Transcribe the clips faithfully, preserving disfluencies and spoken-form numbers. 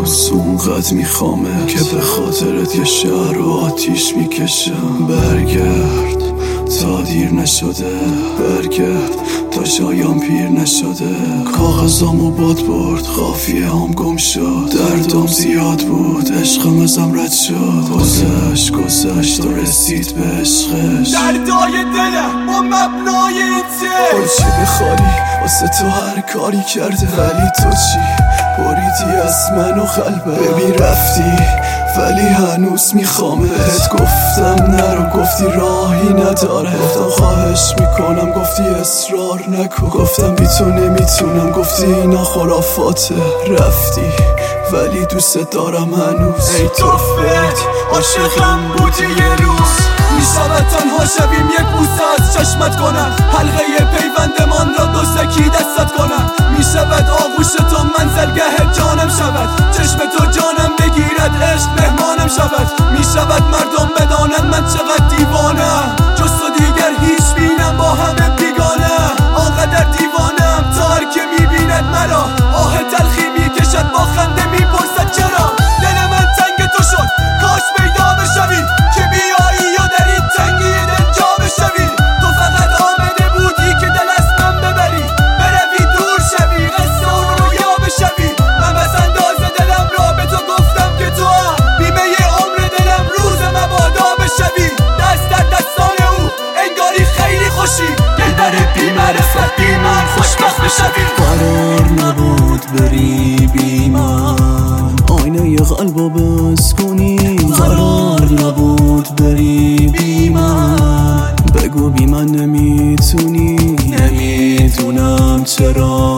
هنوز اونقدر میخوامه که به خاطرت یه شهر رو آتیش میکشم. برگرد تا دیر نشده، برگرد تا شایان پیر نشده. کاغذامو باد برد، قافیه هم گم شد، دردم زیاد بود، عشقم ازم رد شد. گذشت گذشت و رسید به عشقش. دردای دلم با مبنای این تو چی بخواری واسه تو هر کاری کرده، ولی تو چی بریدی از من و قلبم. ببین رفتی ولی هنوز میخوام بهت گفتم نرو، گفتی راهی نداره. گفتم خواهش میکنم، گفتی اصرار نکن. گفتم بی تو نمیتونم، گفتی اینا خرافاته. رفتی ولی دوست دارم هنوز. ای توفت عاشقم بودی یه روز، میشود تنها شویم یک بوسه از چشمت کنم، حلقه پیوندمان را دو سکی دستت کنم. میشود آغوش تو منزلگه جانم شود، چشم تو جانم بگیرد عشق مهمانم شود. میشود مردم بدانند من چقدر دیوانم، جز تو دیگر هیچ بینم با همه بیگانه. آنقدر دیوانم تا هر که میبیند مرا آه تلخی میکشد، با خنده میپرسد چرا. دل من تنگ تو شد، کاش پیدا بشوی که بیایی یا در این تنگی دل جا بشوی. تو فقط آمده بودی که دل از من ببری، بروی دور شوی، قصه و رویا بشوی. من بس انداز دلم را به تو گفتم که تو هم بیمه عمر دلم روز مبادا بشوی. دست در دستان او انگاری خیلی خوشی، دلبر بی معرفت بی من خوشبخت بشوی. قرار نبود بری بی من، آینه ی قلبو بس کنی. قرار نبود بری بی من، بگو بی من نمیتونی. نمیدونم چرا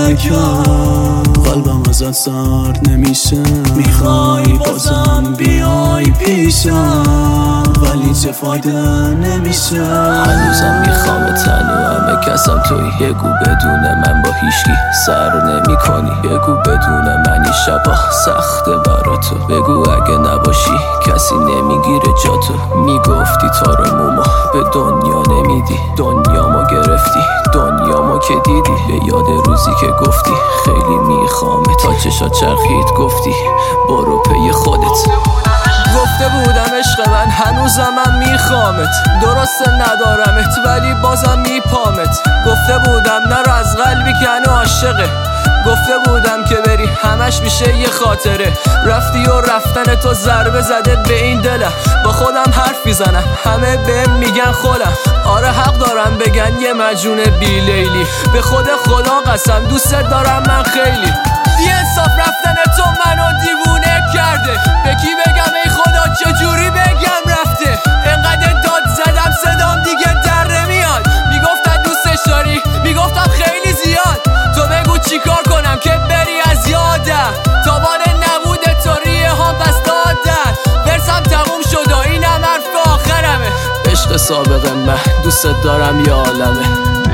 یکم قلبم ازت سرد نمیشه. میخوای بازم بیای پیشم، ولی چه فایده نمیشه. هنوزم میخوام تنو همه کسم توی. یگو بدون من با هیشکی سر نمی کنی، یگو بدون منی شبا سخته برا تو. بگو اگه نباشی کسی نمیگیره جا تو. میگفتی تار موما به دنیا نمیدی، دنیا ما گرفتی، دنیا ما که دیدی. به یاد روزی که گفتی خیلی میخوامه، تا چشات چرخید گفتی برو پی خودت. گفته بودم عشق من هنوزم من میخوامت، درسته ندارمت ولی بازم میپامت. گفته بودم نرو از قلبی که هنو عاشقه، گفته بودم که بری همش میشه یه خاطره. رفتی و رفتن تو ضربه زده به این دلم، با خودم حرف میزنم همه بهم میگن خودم. آره حق دارم بگن یه مجنون بی لیلی، به خود خدا قسم دوست دارم من خیلی. بی انصاف رفتن تو منو دیوونه کرده، به کی بگم ای خدا چجوری بگم رفته. انقدر داد زدم صدام دیگه در نمیاد، میگفتن دوستش داری میگفتم خیلی زیاد. تو بگو چیکار کنم که بری از یادم، تابان نبود تو ریه ها پس دادن. ورسم تموم شد و اینم حرف آخرمه. عشق سابق من دوست دارم یه عالمه،